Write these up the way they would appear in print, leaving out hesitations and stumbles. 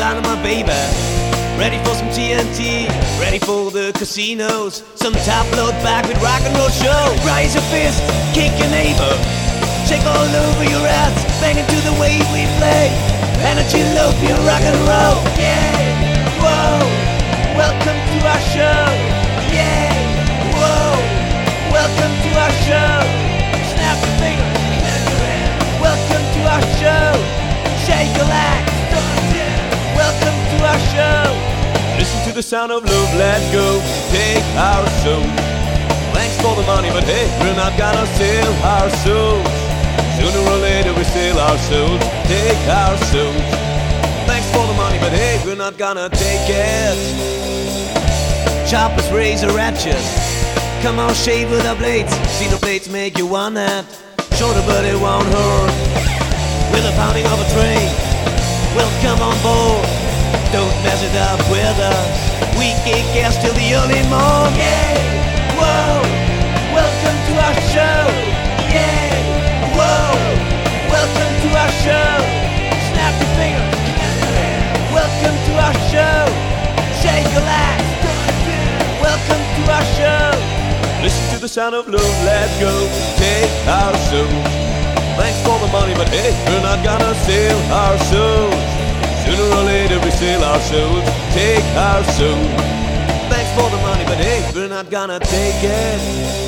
down on my baby. Ready for some TNT, ready for the casinos. Some top load back with rock and roll show. Raise your fist, kick your neighbor, shake all over your ass, banging to the way we play. Energy low, feel rock and roll. Yeah, whoa, welcome to our show. Yeah, whoa, welcome to our show. Snap your finger, snap your hand. Welcome to our show. Shake your leg, welcome to our show. Listen to the sound of love, let's go. Take our souls. Thanks for the money, but hey, we're not gonna sell our souls. Sooner or later we sell our souls. Take our souls. Thanks for the money, but hey, we're not gonna take it. Choppers, razor edges. Come on, shave with our blades. See the blades make you want that. Shorter but it won't hurt. With the pounding of a train, welcome on board. Don't mess it up with us. We kick gas till the early morning. Yeah, whoa, welcome to our show. Yeah, whoa, welcome to our show. Snap your finger, welcome to our show. Shake your leg, welcome to our show. Listen to the sound of love, let's go. Take our souls. Thanks for the money, but hey, we're not gonna sell our souls. Sooner or later we sell our souls. Take our souls. Thanks for the money, but hey, we're not gonna take it.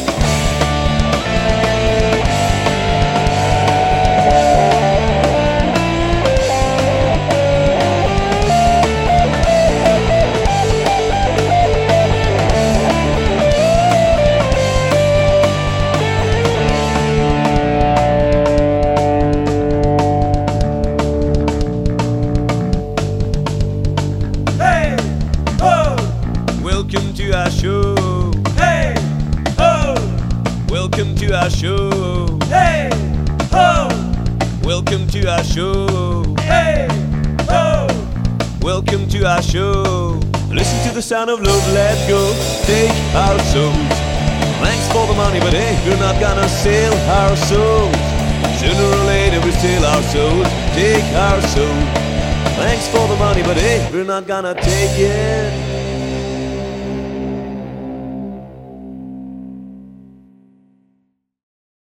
Welcome to our show. Hey, ho! Welcome to our show. Hey, ho! Welcome to our show. Hey, ho! Welcome to our show. Listen to the sound of love, let's go. Take our souls. Thanks for the money, but hey, we're not gonna sell our souls. Sooner or later we sell our souls. Take our souls. Thanks for the money, but hey, we're not gonna take it.